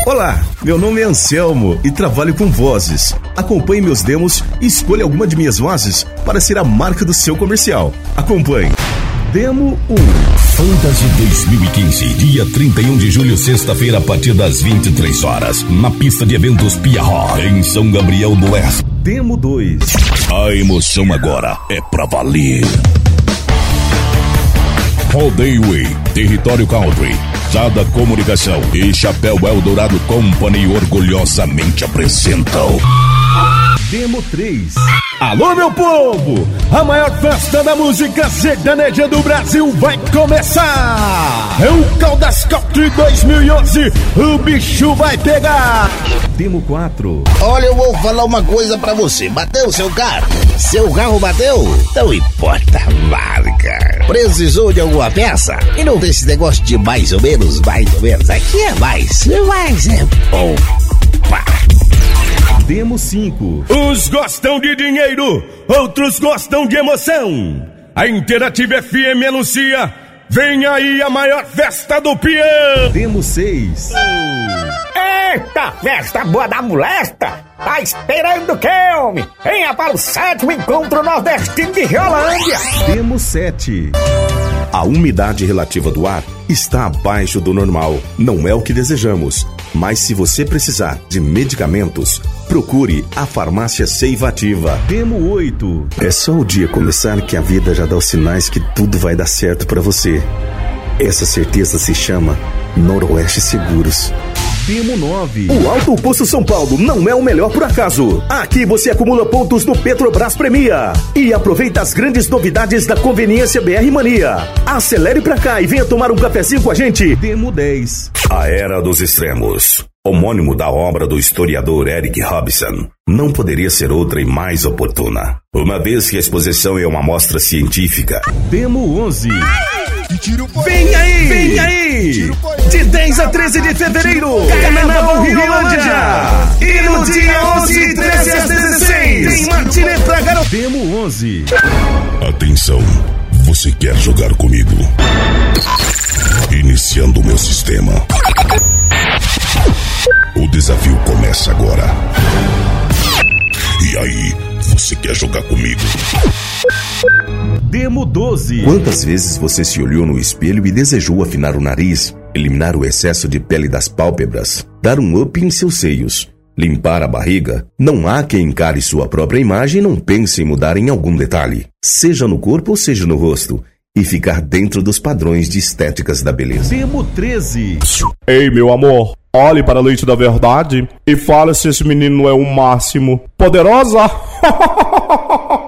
Olá, meu nome é Anselmo e trabalho com vozes. Acompanhe meus demos e escolha alguma de minhas vozes para ser a marca do seu comercial. Acompanhe. Demo 1. Fantasy 2015, dia 31 de julho, sexta-feira, a partir das 23 horas, na pista de eventos Piaró, em São Gabriel do Oeste. Demo 2. A emoção agora é pra valer. Roadway, Território Country, Sada Comunicação e Chapéu Eldorado Company orgulhosamente apresentam Demo 3. Alô, meu povo! A maior festa da música sertaneja do Brasil vai começar! É o Caldas Country 2011, o bicho vai pegar! Demo 4. Olha, eu vou falar uma coisa pra você. Bateu seu carro? Seu carro bateu? Não importa a marca. Precisou de alguma peça? E não tem esse negócio de mais ou menos, Aqui é mais é bom. Pá. Demo 5. Uns gostam de dinheiro, outros gostam de emoção. A Interativa FM anuncia: vem aí a maior festa do peão. Demo 6. Eita, festa boa da molesta! Tá esperando o que, homem? Venha para o 7º Encontro Nordestino de Riolândia. Demo 7. A umidade relativa do ar está abaixo do normal. Não é o que desejamos, mas se você precisar de medicamentos, procure a Farmácia Seivativa. Demo 8. É só o dia começar que a vida já dá os sinais que tudo vai dar certo para você. Essa certeza se chama Noroeste Seguros. Demo 9. O Alto Posto São Paulo não é o melhor por acaso. Aqui você acumula pontos no Petrobras Premia e aproveita as grandes novidades da Conveniência BR Mania. Acelere pra cá e venha tomar um cafezinho com a gente. Demo 10. A Era dos Extremos, homônimo da obra do historiador Eric Robson, não poderia ser outra e mais oportuna, uma vez que a exposição é uma amostra científica. Demo 11. Vem aí! De 10 a 13 de fevereiro, Carnaval Riolândia! E no dia 11, 13 às 16, tem matinê pra garoto. Demo 11. Atenção, você quer jogar comigo? Iniciando o meu sistema. O desafio começa agora. E aí, você quer jogar comigo? Demo 12. Quantas vezes você se olhou no espelho e desejou afinar o nariz, eliminar o excesso de pele das pálpebras, dar um up em seus seios, limpar a barriga? Não há quem encare sua própria imagem e não pense em mudar em algum detalhe, seja no corpo ou seja no rosto, e ficar dentro dos padrões de estéticas da beleza. Demo 13. Ei, meu amor, olhe para a Leite da Verdade e fale se esse menino não é o máximo. Poderosa?